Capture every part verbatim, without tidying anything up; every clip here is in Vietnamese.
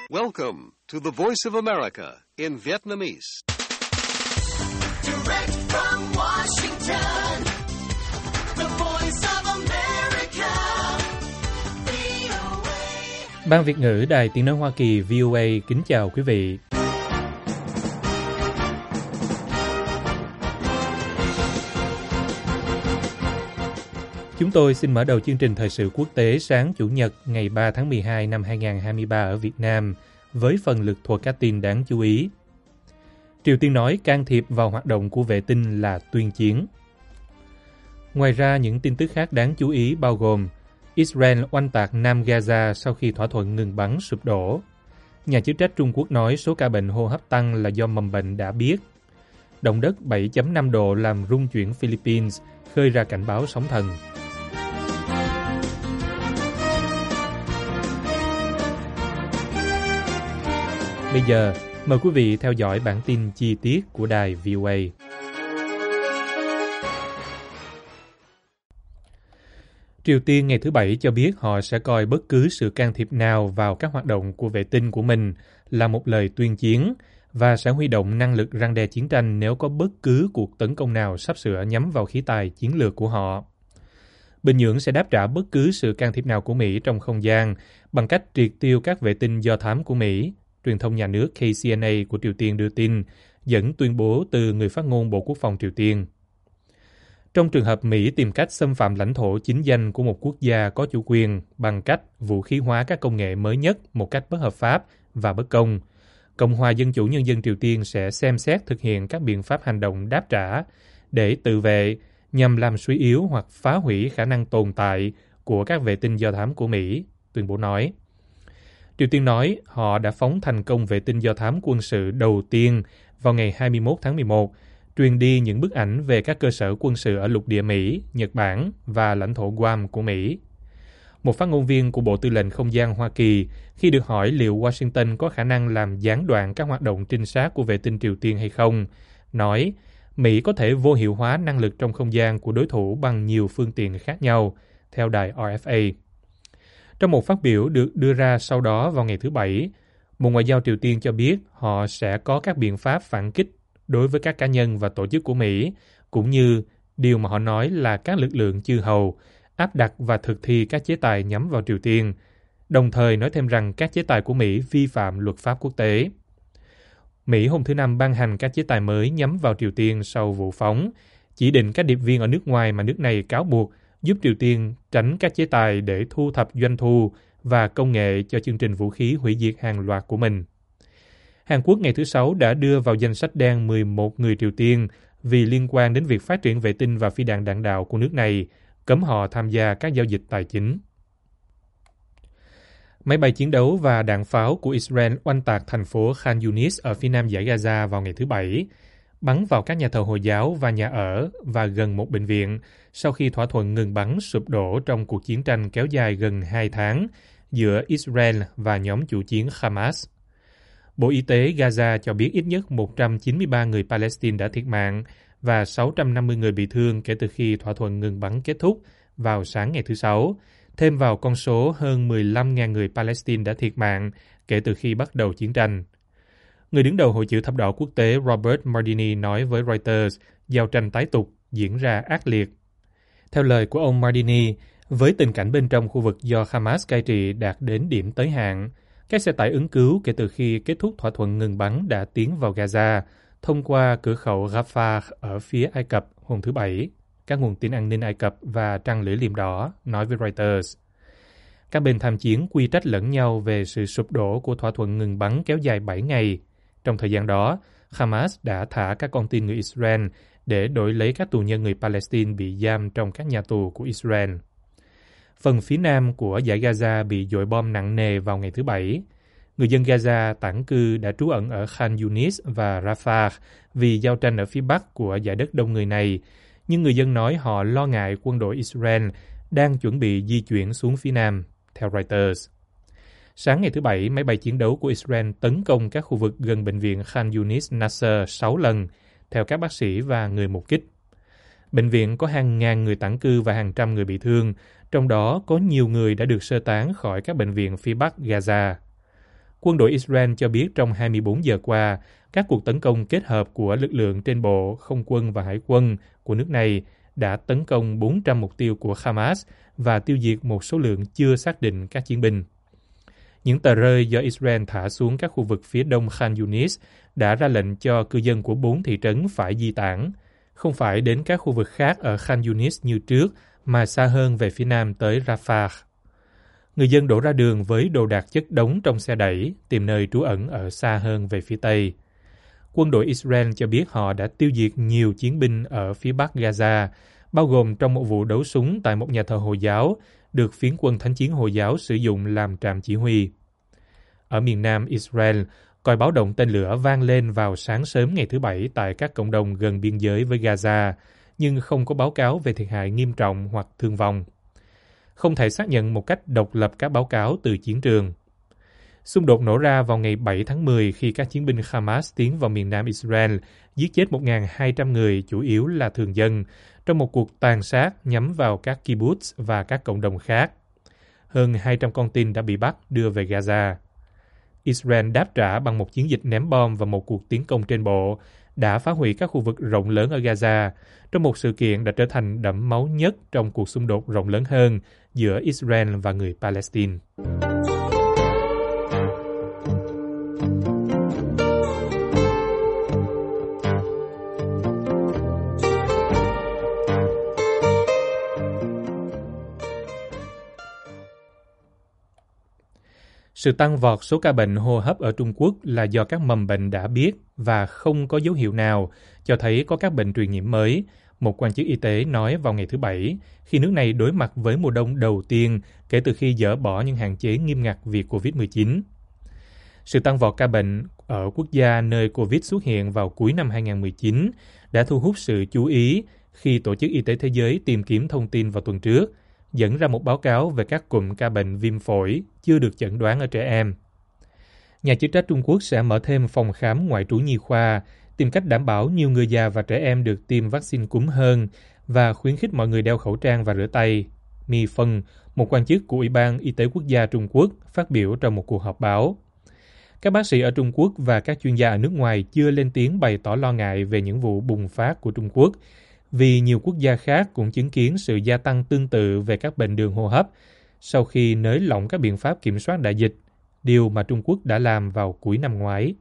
Welcome to the Voice of America in Vietnamese. Direct from Washington, the Voice of America, vê o a. Ban Việt ngữ Đài Tiếng nói Hoa Kỳ vê o a kính chào quý vị. Chúng tôi xin mở đầu chương trình thời sự quốc tế sáng Chủ nhật ngày ba tháng mười hai năm hai nghìn không trăm hai mươi ba ở Việt Nam với phần lược thuộc các tin đáng chú ý. Triều Tiên nói can thiệp vào hoạt động của vệ tinh là tuyên chiến. Ngoài ra, những tin tức khác đáng chú ý bao gồm Israel oanh tạc Nam Gaza sau khi thỏa thuận ngừng bắn sụp đổ. Nhà chức trách Trung Quốc nói số ca bệnh hô hấp tăng là do mầm bệnh đã biết. Động đất bảy phẩy năm độ làm rung chuyển Philippines, khơi ra cảnh báo sóng thần. Bây giờ, mời quý vị theo dõi bản tin chi tiết của đài vê o a. Triều Tiên ngày thứ Bảy cho biết họ sẽ coi bất cứ sự can thiệp nào vào các hoạt động của vệ tinh của mình là một lời tuyên chiến và sẽ huy động năng lực răn đe chiến tranh nếu có bất cứ cuộc tấn công nào sắp sửa nhắm vào khí tài chiến lược của họ. Bình Nhưỡng sẽ đáp trả bất cứ sự can thiệp nào của Mỹ trong không gian bằng cách triệt tiêu các vệ tinh do thám của Mỹ. Truyền thông nhà nước K C N A của Triều Tiên đưa tin, dẫn tuyên bố từ người phát ngôn Bộ Quốc phòng Triều Tiên. Trong trường hợp Mỹ tìm cách xâm phạm lãnh thổ chính danh của một quốc gia có chủ quyền bằng cách vũ khí hóa các công nghệ mới nhất một cách bất hợp pháp và bất công, Cộng hòa Dân chủ Nhân dân Triều Tiên sẽ xem xét thực hiện các biện pháp hành động đáp trả để tự vệ nhằm làm suy yếu hoặc phá hủy khả năng tồn tại của các vệ tinh do thám của Mỹ, tuyên bố nói. Triều Tiên nói họ đã phóng thành công vệ tinh do thám quân sự đầu tiên vào ngày hai mươi mốt tháng mười một, truyền đi những bức ảnh về các cơ sở quân sự ở lục địa Mỹ, Nhật Bản và lãnh thổ Guam của Mỹ. Một phát ngôn viên của Bộ Tư lệnh Không gian Hoa Kỳ, khi được hỏi liệu Washington có khả năng làm gián đoạn các hoạt động trinh sát của vệ tinh Triều Tiên hay không, nói Mỹ có thể vô hiệu hóa năng lực trong không gian của đối thủ bằng nhiều phương tiện khác nhau, theo đài R F A. Trong một phát biểu được đưa ra sau đó vào ngày thứ Bảy, Bộ Ngoại giao Triều Tiên cho biết họ sẽ có các biện pháp phản kích đối với các cá nhân và tổ chức của Mỹ, cũng như điều mà họ nói là các lực lượng chư hầu, áp đặt và thực thi các chế tài nhắm vào Triều Tiên, đồng thời nói thêm rằng các chế tài của Mỹ vi phạm luật pháp quốc tế. Mỹ hôm thứ Năm ban hành các chế tài mới nhắm vào Triều Tiên sau vụ phóng, chỉ định các điệp viên ở nước ngoài mà nước này cáo buộc giúp Triều Tiên tránh các chế tài để thu thập doanh thu và công nghệ cho chương trình vũ khí hủy diệt hàng loạt của mình. Hàn Quốc ngày thứ Sáu đã đưa vào danh sách đen mười một người Triều Tiên vì liên quan đến việc phát triển vệ tinh và phi đạn đạn đạo của nước này, cấm họ tham gia các giao dịch tài chính. Máy bay chiến đấu và đạn pháo của Israel oanh tạc thành phố Khan Yunis ở phía nam dải Gaza vào ngày thứ Bảy, bắn vào các nhà thờ Hồi giáo và nhà ở và gần một bệnh viện sau khi thỏa thuận ngừng bắn sụp đổ trong cuộc chiến tranh kéo dài gần hai tháng giữa Israel và nhóm chủ chiến Hamas. Bộ Y tế Gaza cho biết ít nhất một trăm chín mươi ba người Palestine đã thiệt mạng và sáu trăm năm mươi người bị thương kể từ khi thỏa thuận ngừng bắn kết thúc vào sáng ngày thứ Sáu, thêm vào con số hơn mười lăm nghìn người Palestine đã thiệt mạng kể từ khi bắt đầu chiến tranh. Người đứng đầu Hội chữ thập đỏ quốc tế Robert Mardini nói với Reuters giao tranh tái tục diễn ra ác liệt. Theo lời của ông Mardini, với tình cảnh bên trong khu vực do Hamas cai trị đạt đến điểm tới hạn, các xe tải ứng cứu kể từ khi kết thúc thỏa thuận ngừng bắn đã tiến vào Gaza thông qua cửa khẩu Rafah ở phía Ai Cập hôm thứ Bảy, các nguồn tin an ninh Ai Cập và Trăng lưỡi liềm đỏ nói với Reuters. Các bên tham chiến quy trách lẫn nhau về sự sụp đổ của thỏa thuận ngừng bắn kéo dài bảy ngày. Trong thời gian đó, Hamas đã thả các con tin người Israel để đổi lấy các tù nhân người Palestine bị giam trong các nhà tù của Israel. Phần phía nam của dải Gaza bị dội bom nặng nề vào ngày thứ Bảy. Người dân Gaza tản cư đã trú ẩn ở Khan Yunis và Rafah vì giao tranh ở phía bắc của dải đất đông người này, nhưng người dân nói họ lo ngại quân đội Israel đang chuẩn bị di chuyển xuống phía nam, theo Reuters. Sáng ngày thứ Bảy, máy bay chiến đấu của Israel tấn công các khu vực gần bệnh viện Khan Yunis Nasser sáu lần, theo các bác sĩ và người mục kích. Bệnh viện có hàng ngàn người tản cư và hàng trăm người bị thương, trong đó có nhiều người đã được sơ tán khỏi các bệnh viện phía bắc Gaza. Quân đội Israel cho biết trong hai mươi bốn giờ qua, các cuộc tấn công kết hợp của lực lượng trên bộ, không quân và hải quân của nước này đã tấn công bốn trăm mục tiêu của Hamas và tiêu diệt một số lượng chưa xác định các chiến binh. Những tờ rơi do Israel thả xuống các khu vực phía đông Khan Yunis đã ra lệnh cho cư dân của bốn thị trấn phải di tản, không phải đến các khu vực khác ở Khan Yunis như trước, mà xa hơn về phía nam tới Rafah. Người dân đổ ra đường với đồ đạc chất đống trong xe đẩy, tìm nơi trú ẩn ở xa hơn về phía tây. Quân đội Israel cho biết họ đã tiêu diệt nhiều chiến binh ở phía bắc Gaza, bao gồm trong một vụ đấu súng tại một nhà thờ Hồi giáo, được phiến quân Thánh chiến Hồi giáo sử dụng làm trạm chỉ huy. Ở miền nam Israel, còi báo động tên lửa vang lên vào sáng sớm ngày thứ Bảy tại các cộng đồng gần biên giới với Gaza, nhưng không có báo cáo về thiệt hại nghiêm trọng hoặc thương vong. Không thể xác nhận một cách độc lập các báo cáo từ chiến trường. Xung đột nổ ra vào ngày bảy tháng mười khi các chiến binh Hamas tiến vào miền nam Israel, giết chết một nghìn hai trăm người, chủ yếu là thường dân, trong một cuộc tàn sát nhắm vào các kibbutz và các cộng đồng khác. Hơn hai trăm con tin đã bị bắt đưa về Gaza. Israel đáp trả bằng một chiến dịch ném bom và một cuộc tiến công trên bộ, đã phá hủy các khu vực rộng lớn ở Gaza, trong một sự kiện đã trở thành đẫm máu nhất trong cuộc xung đột rộng lớn hơn giữa Israel và người Palestine. Sự tăng vọt số ca bệnh hô hấp ở Trung Quốc là do các mầm bệnh đã biết và không có dấu hiệu nào cho thấy có các bệnh truyền nhiễm mới, một quan chức y tế nói vào ngày thứ Bảy, khi nước này đối mặt với mùa đông đầu tiên kể từ khi dỡ bỏ những hạn chế nghiêm ngặt vì covid mười chín. Sự tăng vọt ca bệnh ở quốc gia nơi Covid xuất hiện vào cuối năm hai nghìn không trăm mười chín đã thu hút sự chú ý khi Tổ chức Y tế Thế giới tìm kiếm thông tin vào tuần trước, dẫn ra một báo cáo về các cụm ca bệnh viêm phổi chưa được chẩn đoán ở trẻ em. Nhà chức trách Trung Quốc sẽ mở thêm phòng khám ngoại trú nhi khoa, tìm cách đảm bảo nhiều người già và trẻ em được tiêm vaccine cúm hơn và khuyến khích mọi người đeo khẩu trang và rửa tay. Mi Phân, một quan chức của Ủy ban Y tế Quốc gia Trung Quốc, phát biểu trong một cuộc họp báo. Các bác sĩ ở Trung Quốc và các chuyên gia ở nước ngoài chưa lên tiếng bày tỏ lo ngại về những vụ bùng phát của Trung Quốc, vì nhiều quốc gia khác cũng chứng kiến sự gia tăng tương tự về các bệnh đường hô hấp sau khi nới lỏng các biện pháp kiểm soát đại dịch, điều mà Trung Quốc đã làm vào cuối năm ngoái.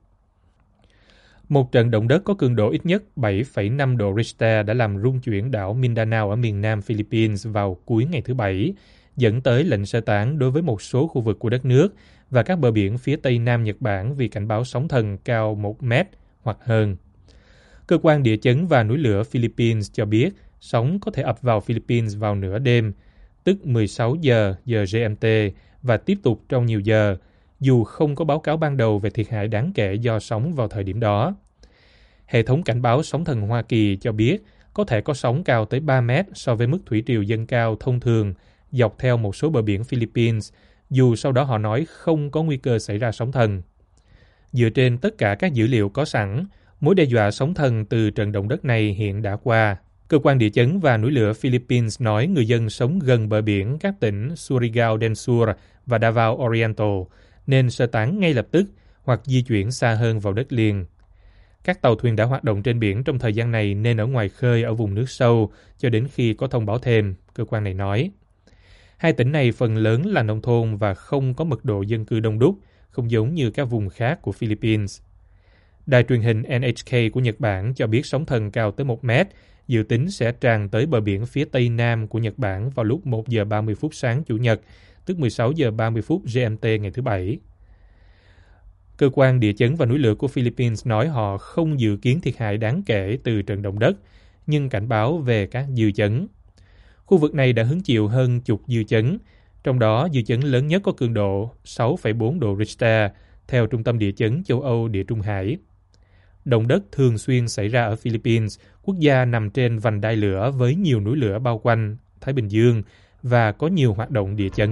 Một trận động đất có cường độ ít nhất bảy phẩy năm độ Richter đã làm rung chuyển đảo Mindanao ở miền nam Philippines vào cuối ngày thứ Bảy, dẫn tới lệnh sơ tán đối với một số khu vực của đất nước và các bờ biển phía tây nam Nhật Bản vì cảnh báo sóng thần cao một mét hoặc hơn. Cơ quan địa chấn và núi lửa Philippines cho biết sóng có thể ập vào Philippines vào nửa đêm, tức mười sáu giờ giờ giê em tê, và tiếp tục trong nhiều giờ, dù không có báo cáo ban đầu về thiệt hại đáng kể do sóng vào thời điểm đó. Hệ thống cảnh báo sóng thần Hoa Kỳ cho biết có thể có sóng cao tới ba mét so với mức thủy triều dâng cao thông thường dọc theo một số bờ biển Philippines, dù sau đó họ nói không có nguy cơ xảy ra sóng thần. Dựa trên tất cả các dữ liệu có sẵn, mối đe dọa sóng thần từ trận động đất này hiện đã qua. Cơ quan địa chấn và núi lửa Philippines nói người dân sống gần bờ biển các tỉnh Surigao del Sur và Davao Oriental nên sơ tán ngay lập tức hoặc di chuyển xa hơn vào đất liền. Các tàu thuyền đã hoạt động trên biển trong thời gian này nên ở ngoài khơi ở vùng nước sâu cho đến khi có thông báo thêm, cơ quan này nói. Hai tỉnh này phần lớn là nông thôn và không có mật độ dân cư đông đúc, không giống như các vùng khác của Philippines. Đài truyền hình en hát ca của Nhật Bản cho biết sóng thần cao tới một mét, dự tính sẽ tràn tới bờ biển phía tây nam của Nhật Bản vào lúc một giờ ba mươi phút sáng Chủ nhật, tức mười sáu giờ ba mươi phút giê em tê ngày thứ Bảy. Cơ quan địa chấn và núi lửa của Philippines nói họ không dự kiến thiệt hại đáng kể từ trận động đất, nhưng cảnh báo về các dư chấn. Khu vực này đã hứng chịu hơn chục dư chấn, trong đó dư chấn lớn nhất có cường độ sáu phẩy bốn độ Richter, theo Trung tâm Địa chấn châu Âu Địa Trung Hải. Động đất thường xuyên xảy ra ở Philippines, quốc gia nằm trên vành đai lửa với nhiều núi lửa bao quanh Thái Bình Dương và có nhiều hoạt động địa chấn.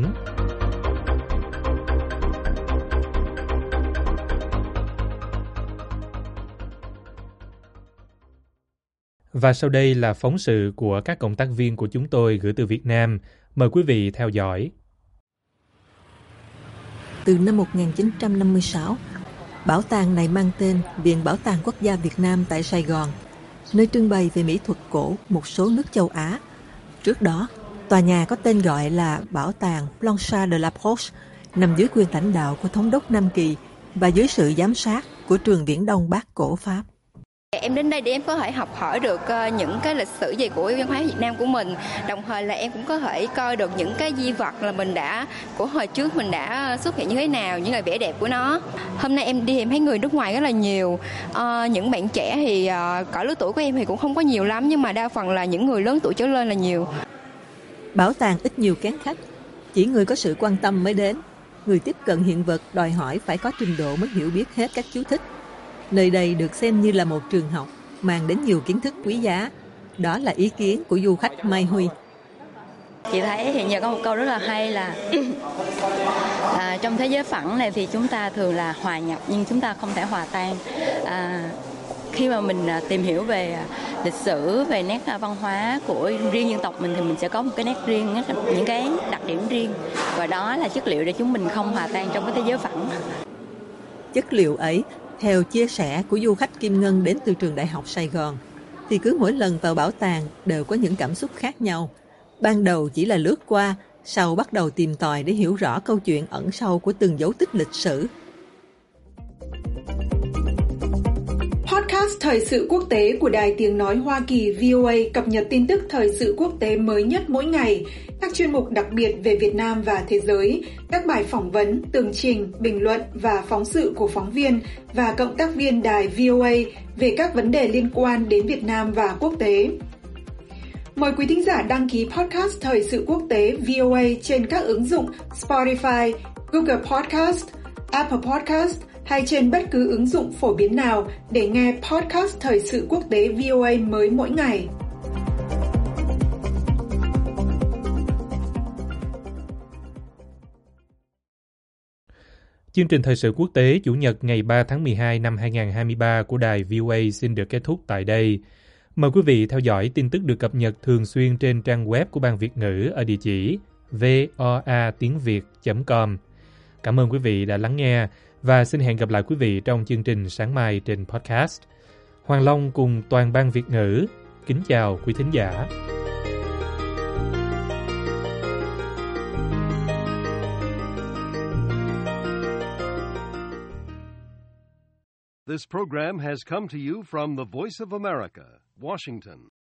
Và sau đây là phóng sự của các cộng tác viên của chúng tôi gửi từ Việt Nam. Mời quý vị theo dõi. từ năm một nghìn chín trăm năm mươi sáu. Bảo tàng này mang tên Viện Bảo tàng Quốc gia Việt Nam tại Sài Gòn, nơi trưng bày về mỹ thuật cổ một số nước châu Á. Trước đó, tòa nhà có tên gọi là Bảo tàng Blanchard de la Broche, nằm dưới quyền lãnh đạo của Thống đốc Nam Kỳ và dưới sự giám sát của trường Viễn Đông Bắc cổ Pháp. Em đến đây để em có thể học hỏi được những cái lịch sử gì của văn hóa Việt Nam của mình, đồng thời là em cũng có thể coi được những cái di vật là mình đã của hồi trước mình đã xuất hiện như thế nào, những cái vẻ đẹp của nó. Hôm nay em đi em thấy người nước ngoài rất là nhiều, à, những bạn trẻ thì à, cỡ lứa tuổi của em thì cũng không có nhiều lắm, nhưng mà đa phần là những người lớn tuổi trở lên là nhiều. Bảo tàng ít nhiều kén khách, chỉ người có sự quan tâm mới đến. Người tiếp cận hiện vật đòi hỏi phải có trình độ mới hiểu biết hết các chú thích. Nơi đây được xem như là một trường học, mang đến nhiều kiến thức quý giá. Đó là ý kiến của du khách Mai Huy. Chị thấy hiện giờ có một câu rất là hay là à, trong thế giới phẳng này thì chúng ta thường là hòa nhập nhưng chúng ta không thể hòa tan. À, khi mà mình tìm hiểu về lịch sử, về nét văn hóa của riêng dân tộc mình thì mình sẽ có một cái nét riêng, những cái đặc điểm riêng, và đó là chất liệu để chúng mình không hòa tan trong cái thế giới phẳng. Chất liệu ấy, theo chia sẻ của du khách Kim Ngân đến từ trường Đại học Sài Gòn, thì cứ mỗi lần vào bảo tàng đều có những cảm xúc khác nhau. Ban đầu chỉ là lướt qua, sau bắt đầu tìm tòi để hiểu rõ câu chuyện ẩn sâu của từng dấu tích lịch sử. Podcast Thời sự quốc tế của Đài Tiếng Nói Hoa Kỳ vê o a cập nhật tin tức thời sự quốc tế mới nhất mỗi ngày, các chuyên mục đặc biệt về Việt Nam và thế giới, các bài phỏng vấn, tường trình, bình luận và phóng sự của phóng viên và cộng tác viên đài vê o a về các vấn đề liên quan đến Việt Nam và quốc tế. Mời quý thính giả đăng ký podcast Thời sự quốc tế vê o a trên các ứng dụng Spotify, Google Podcast, Apple Podcast hay trên bất cứ ứng dụng phổ biến nào để nghe podcast Thời sự quốc tế vê o a mới mỗi ngày. Chương trình Thời sự quốc tế Chủ nhật ngày ba tháng mười hai năm hai nghìn không trăm hai mươi ba của đài vê o a xin được kết thúc tại đây. Mời quý vị theo dõi tin tức được cập nhật thường xuyên trên trang web của Ban Việt ngữ ở địa chỉ voa tiếng việt chấm com. Cảm ơn quý vị đã lắng nghe và xin hẹn gặp lại quý vị trong chương trình sáng mai trên podcast. Hoàng Long cùng toàn Ban Việt ngữ kính chào quý thính giả. This program has come to you from the Voice of America, Washington.